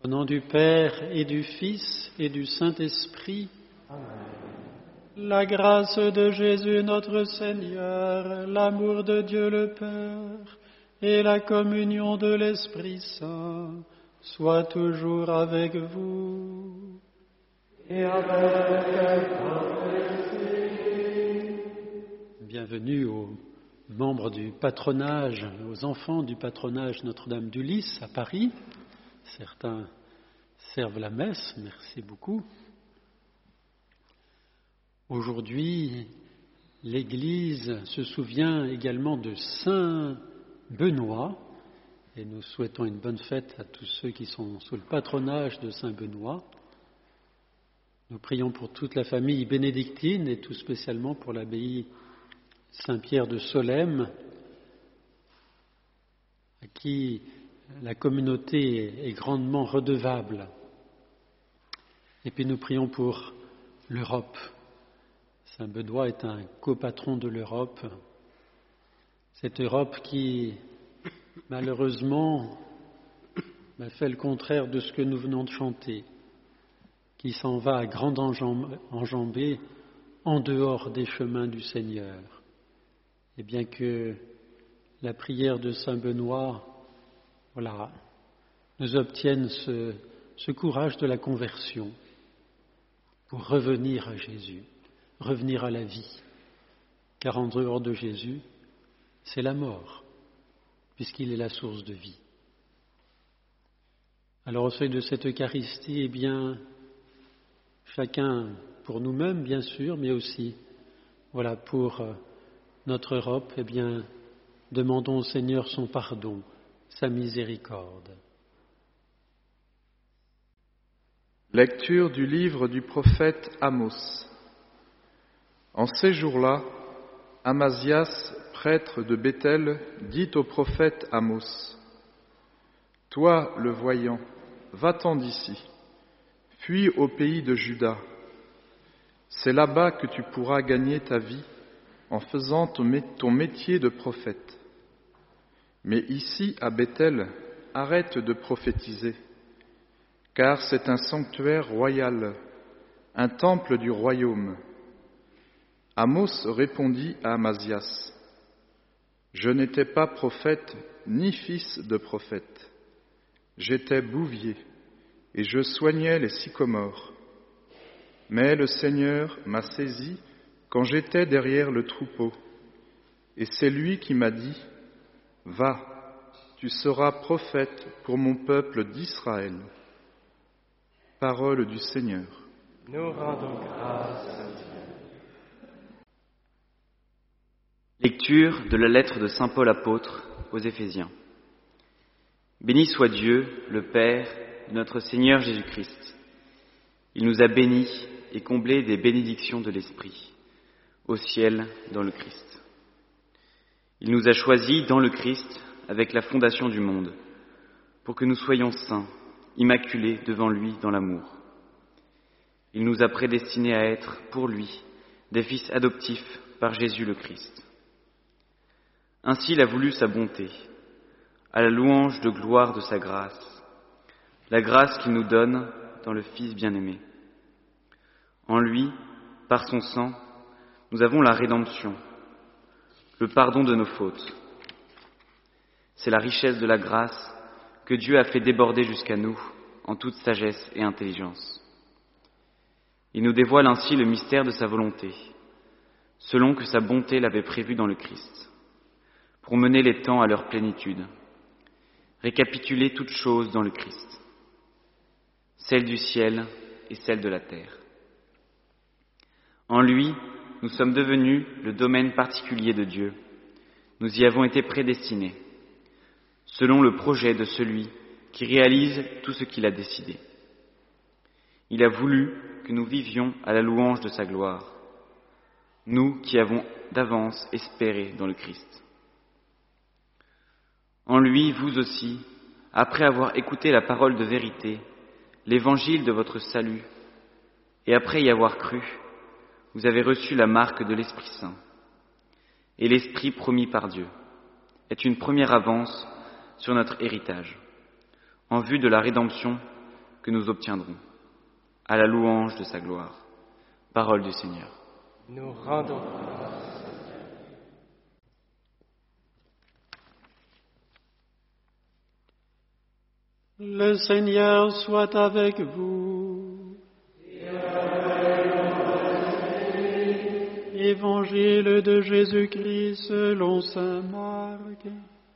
Au nom du Père et du Fils et du Saint-Esprit, Amen. la grâce de Jésus notre Seigneur, l'amour de Dieu le Père et la communion de l'Esprit Saint soient toujours avec vous. Et avec ton esprit. Bienvenue aux membres du patronage, aux enfants du patronage Notre-Dame du Lys à Paris. Certains servent la messe, merci beaucoup. Aujourd'hui, l'Église se souvient également de Saint Benoît, et nous souhaitons une bonne fête à tous ceux qui sont sous le patronage de Saint Benoît. Nous prions pour toute la famille bénédictine et tout spécialement pour l'abbaye Saint-Pierre de Solesmes, à qui la communauté est grandement redevable. Et puis nous prions pour l'Europe. Saint Benoît est un copatron de l'Europe. Cette Europe qui, malheureusement, fait le contraire de ce que nous venons de chanter, qui s'en va à grande enjambée en dehors des chemins du Seigneur. Et bien que la prière de Saint Benoît nous obtienne ce courage de la conversion pour revenir à Jésus, revenir à la vie. Car en dehors de Jésus, c'est la mort, puisqu'il est la source de vie. Alors au seuil de cette Eucharistie, chacun pour nous-mêmes bien sûr, mais aussi pour notre Europe, demandons au Seigneur son pardon, sa miséricorde. Lecture du livre du prophète Amos. En ces jours-là, Amazias, prêtre de Béthel, dit au prophète Amos : « Toi, le voyant, va-t'en d'ici, fuis au pays de Juda. C'est là-bas que tu pourras gagner ta vie en faisant ton métier de prophète. Mais ici, à Béthel, arrête de prophétiser, car c'est un sanctuaire royal, un temple du royaume. » Amos répondit à Amazias : « Je n'étais pas prophète ni fils de prophète. J'étais bouvier et je soignais les sycomores. Mais le Seigneur m'a saisi quand j'étais derrière le troupeau, et c'est lui qui m'a dit : « Va, tu seras prophète pour mon peuple d'Israël. » Parole du Seigneur. Nous rendons grâce à Dieu. Lecture de la lettre de saint Paul apôtre aux Éphésiens. Béni soit Dieu, le Père de notre Seigneur Jésus-Christ. Il nous a bénis et comblés des bénédictions de l'Esprit, au ciel dans le Christ. Il nous a choisis dans le Christ avec la fondation du monde, pour que nous soyons saints, immaculés devant lui dans l'amour. Il nous a prédestinés à être, pour lui, des fils adoptifs par Jésus le Christ. Ainsi il a voulu sa bonté, à la louange de gloire de sa grâce, la grâce qu'il nous donne dans le Fils bien-aimé. En lui, par son sang, nous avons la rédemption, le pardon de nos fautes. C'est la richesse de la grâce que Dieu a fait déborder jusqu'à nous en toute sagesse et intelligence. Il nous dévoile ainsi le mystère de sa volonté, selon que sa bonté l'avait prévu dans le Christ, pour mener les temps à leur plénitude, récapituler toutes choses dans le Christ, celle du ciel et celle de la terre. En lui, nous sommes devenus le domaine particulier de Dieu. Nous y avons été prédestinés, selon le projet de celui qui réalise tout ce qu'il a décidé. Il a voulu que nous vivions à la louange de sa gloire, nous qui avons d'avance espéré dans le Christ. En lui, vous aussi, après avoir écouté la parole de vérité, l'évangile de votre salut, et après y avoir cru, vous avez reçu la marque de l'Esprit Saint. Et l'Esprit promis par Dieu est une première avance sur notre héritage, en vue de la rédemption que nous obtiendrons, à la louange de sa gloire. Parole du Seigneur. Nous rendons grâce. Le Seigneur soit avec vous. Évangile de Jésus-Christ selon saint Marc.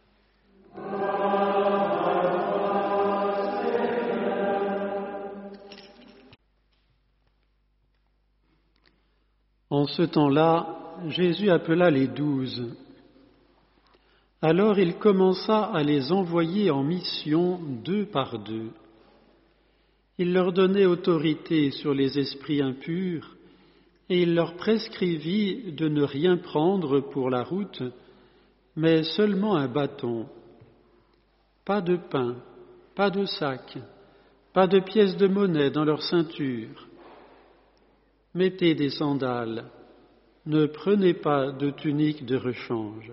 En ce temps-là, Jésus appela les 12. Alors il commença à les envoyer en mission 2 par 2. Il leur donnait autorité sur les esprits impurs et il leur prescrivit de ne rien prendre pour la route, mais seulement un bâton. Pas de pain, pas de sac, pas de pièces de monnaie dans leur ceinture. Mettez des sandales, ne prenez pas de tunique de rechange.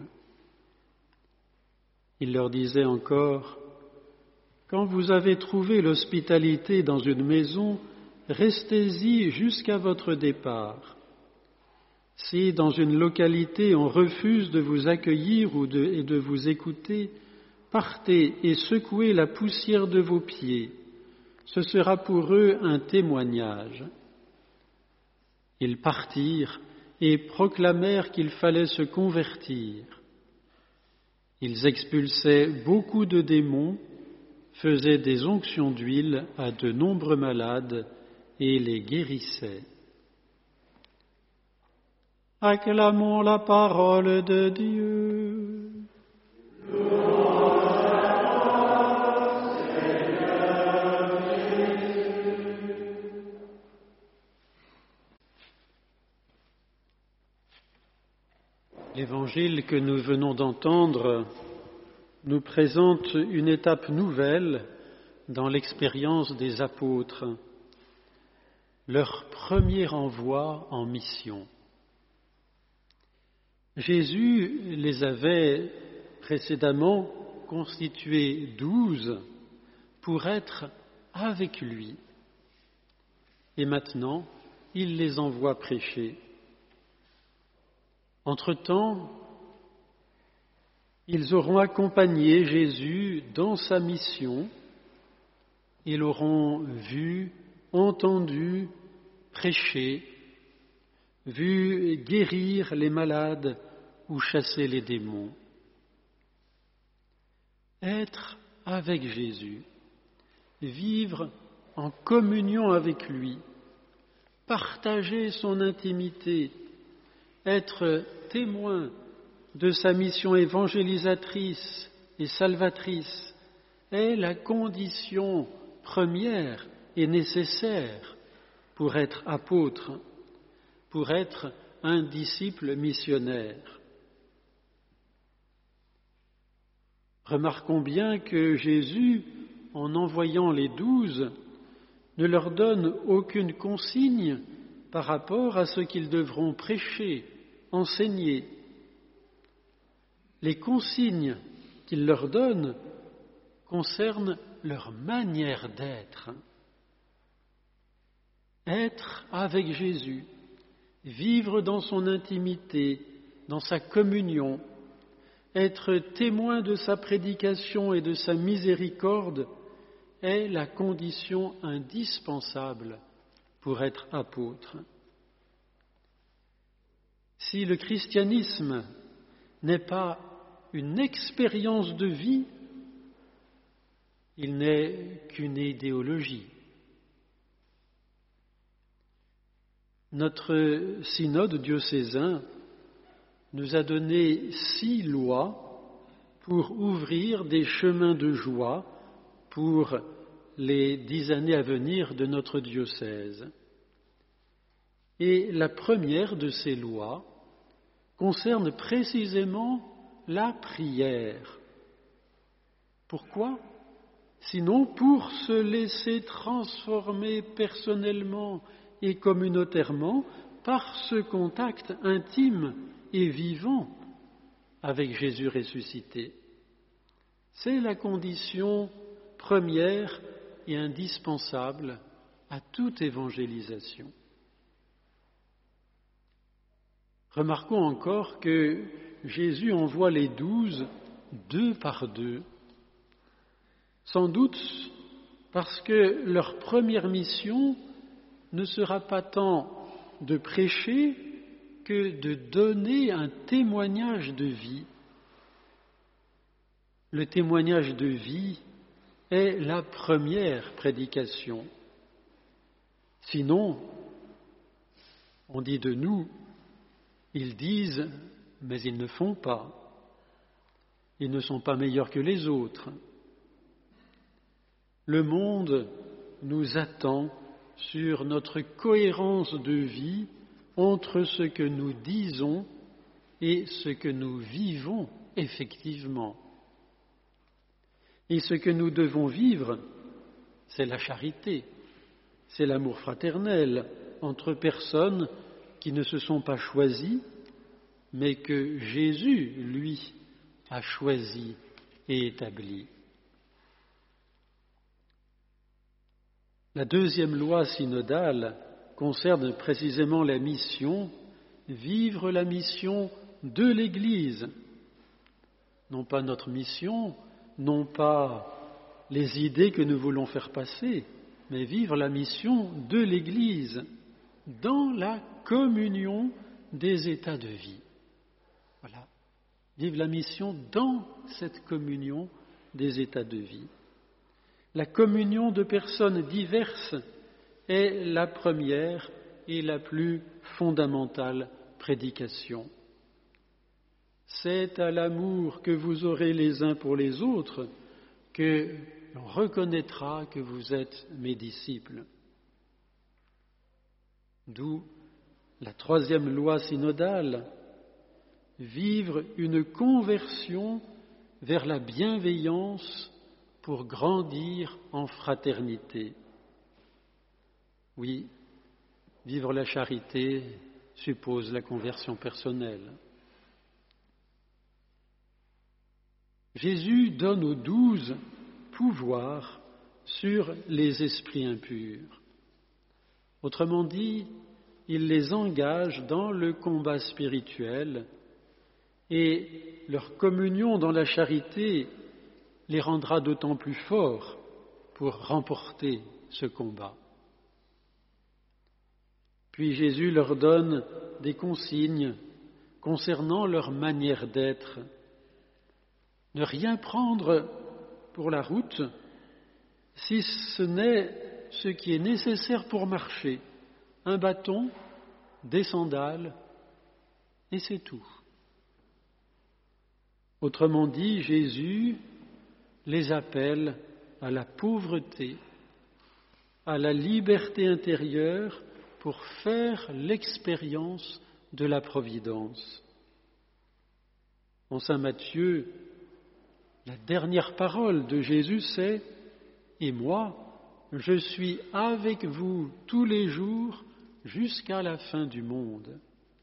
Il leur disait encore, « Quand vous avez trouvé l'hospitalité dans une maison, restez-y jusqu'à votre départ. Si dans une localité on refuse de vous accueillir et de vous écouter, partez et secouez la poussière de vos pieds. Ce sera pour eux un témoignage. » Ils partirent et proclamèrent qu'il fallait se convertir. Ils expulsaient beaucoup de démons, faisaient des onctions d'huile à de nombreux malades et les guérissaient. Acclamons la parole de Dieu. L'évangile que nous venons d'entendre nous présente une étape nouvelle dans l'expérience des apôtres, leur premier envoi en mission. Jésus les avait précédemment constitués 12 pour être avec lui. Et maintenant, il les envoie prêcher. Entre-temps, ils auront accompagné Jésus dans sa mission, ils l'auront vu, entendu, prêcher, vu guérir les malades ou chasser les démons. Être avec Jésus, vivre en communion avec lui, partager son intimité, être témoin de sa mission évangélisatrice et salvatrice est la condition première et nécessaire pour être apôtre, pour être un disciple missionnaire. Remarquons bien que Jésus, en envoyant les 12, ne leur donne aucune consigne par rapport à ce qu'ils devront prêcher, enseigner. Les consignes qu'il leur donne concernent leur manière d'être. Être avec Jésus, vivre dans son intimité, dans sa communion, être témoin de sa prédication et de sa miséricorde est la condition indispensable pour être apôtre. Si le christianisme n'est pas une expérience de vie, il n'est qu'une idéologie. Notre synode diocésain nous a donné 6 lois pour ouvrir des chemins de joie pour les 10 années à venir de notre diocèse. Et la première de ces lois concerne précisément la prière. Pourquoi ? Sinon pour se laisser transformer personnellement et communautairement par ce contact intime et vivant avec Jésus ressuscité. C'est la condition première et indispensable à toute évangélisation. Remarquons encore que Jésus envoie les 12 deux par deux, sans doute parce que leur première mission ne sera pas tant de prêcher que de donner un témoignage de vie. Le témoignage de vie est la première prédication. Sinon, on dit de nous, ils disent, mais ils ne font pas. Ils ne sont pas meilleurs que les autres. Le monde nous attend sur notre cohérence de vie entre ce que nous disons et ce que nous vivons effectivement. Et ce que nous devons vivre, c'est la charité, c'est l'amour fraternel entre personnes qui ne se sont pas choisies, mais que Jésus, lui, a choisi et établi. La deuxième loi synodale concerne précisément la mission, vivre la mission de l'Église. Non pas notre mission, non pas les idées que nous voulons faire passer, mais vivre la mission de l'Église dans la communion des états de vie. Voilà. Vivre la mission dans cette communion des états de vie. La communion de personnes diverses est la première et la plus fondamentale prédication. C'est à l'amour que vous aurez les uns pour les autres que l'on reconnaîtra que vous êtes mes disciples. D'où la troisième loi synodale, vivre une conversion vers la bienveillance pour grandir en fraternité. Oui, vivre la charité suppose la conversion personnelle. Jésus donne aux 12 pouvoir sur les esprits impurs. Autrement dit, il les engage dans le combat spirituel et leur communion dans la charité les rendra d'autant plus forts pour remporter ce combat. Puis Jésus leur donne des consignes concernant leur manière d'être. Ne rien prendre pour la route si ce n'est ce qui est nécessaire pour marcher. Un bâton, des sandales, et c'est tout. Autrement dit, Jésus les appelle à la pauvreté, à la liberté intérieure pour faire l'expérience de la providence. En Saint Matthieu, la dernière parole de Jésus, c'est « Et moi, je suis avec vous tous les jours jusqu'à la fin du monde ».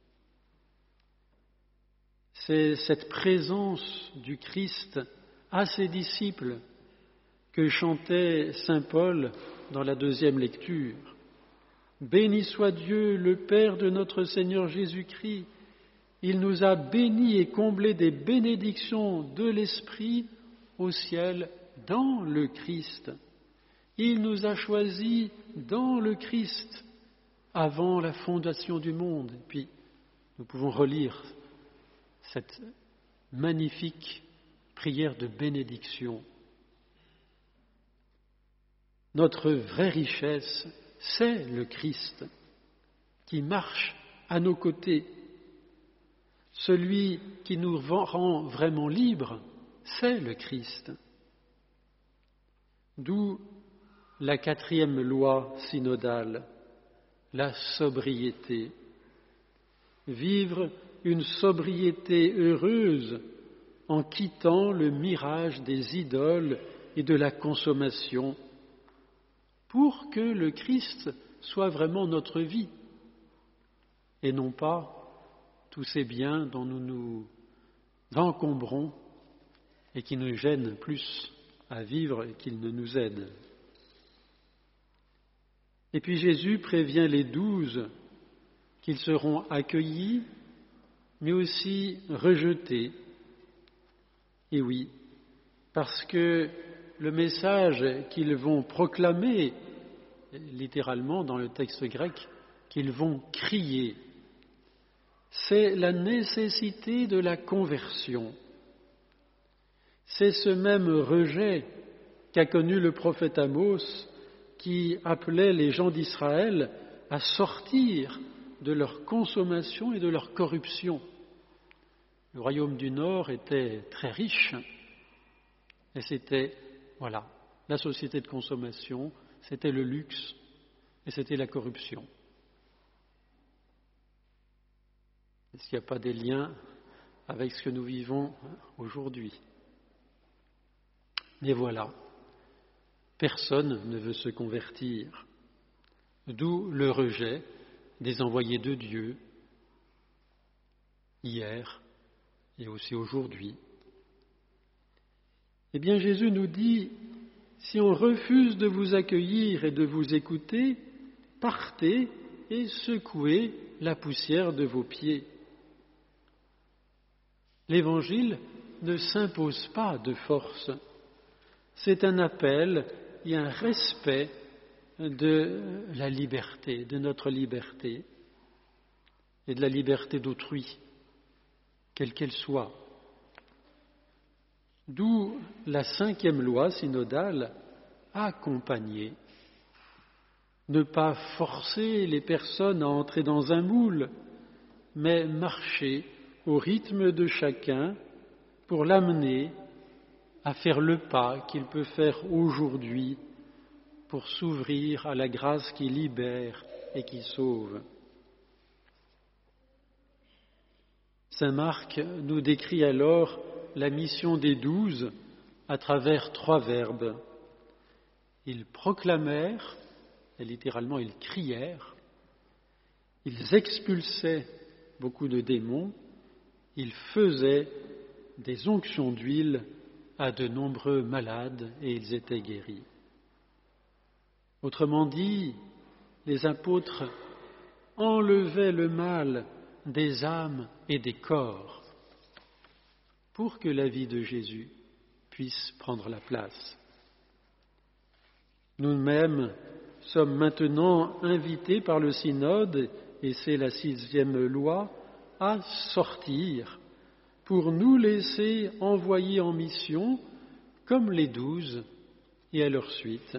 C'est cette présence du Christ à ses disciples que chantait saint Paul dans la deuxième lecture. Béni soit Dieu, le Père de notre Seigneur Jésus-Christ. Il nous a bénis et comblés des bénédictions de l'Esprit au ciel dans le Christ. Il nous a choisis dans le Christ avant la fondation du monde. Et puis, nous pouvons relire cette magnifique prière de bénédiction. Notre vraie richesse, c'est le Christ qui marche à nos côtés. Celui qui nous rend vraiment libres, c'est le Christ. D'où la quatrième loi synodale, la sobriété. Vivre une sobriété heureuse en quittant le mirage des idoles et de la consommation pour que le Christ soit vraiment notre vie et non pas tous ces biens dont nous nous encombrons et qui nous gênent plus à vivre et qu'ils ne nous aident. Et puis Jésus prévient les 12 qu'ils seront accueillis, mais aussi rejetés. Et oui, parce que le message qu'ils vont proclamer, littéralement dans le texte grec, qu'ils vont crier, c'est la nécessité de la conversion. C'est ce même rejet qu'a connu le prophète Amos, qui appelait les gens d'Israël à sortir de leur consommation et de leur corruption. Le royaume du Nord était très riche, et c'était, la société de consommation, c'était le luxe, et c'était la corruption. Est-ce qu'il n'y a pas des liens avec ce que nous vivons aujourd'hui? Mais voilà, personne ne veut se convertir, d'où le rejet des envoyés de Dieu, hier et aussi aujourd'hui. Eh bien, Jésus nous dit, si on refuse de vous accueillir et de vous écouter, partez et secouez la poussière de vos pieds. L'Évangile ne s'impose pas de force. C'est un appel et un respect de la liberté, de notre liberté et de la liberté d'autrui, quelle qu'elle soit. D'où la 5e loi synodale, accompagner. Ne pas forcer les personnes à entrer dans un moule, mais marcher au rythme de chacun pour l'amener à faire le pas qu'il peut faire aujourd'hui pour s'ouvrir à la grâce qui libère et qui sauve. Saint Marc nous décrit alors la mission des 12 à travers 3 verbes. Ils proclamèrent, et littéralement ils crièrent, ils expulsaient beaucoup de démons, ils faisaient des onctions d'huile à de nombreux malades et ils étaient guéris. Autrement dit, les apôtres enlevaient le mal des âmes et des corps pour que la vie de Jésus puisse prendre la place. Nous-mêmes sommes maintenant invités par le synode, et c'est la 6e loi, à sortir pour nous laisser envoyer en mission comme les 12 et à leur suite.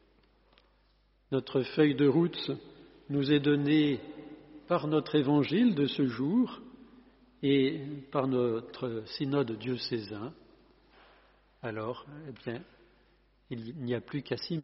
Notre feuille de route nous est donnée par notre évangile de ce jour et par notre synode diocésain. Alors, il n'y a plus qu'à s'y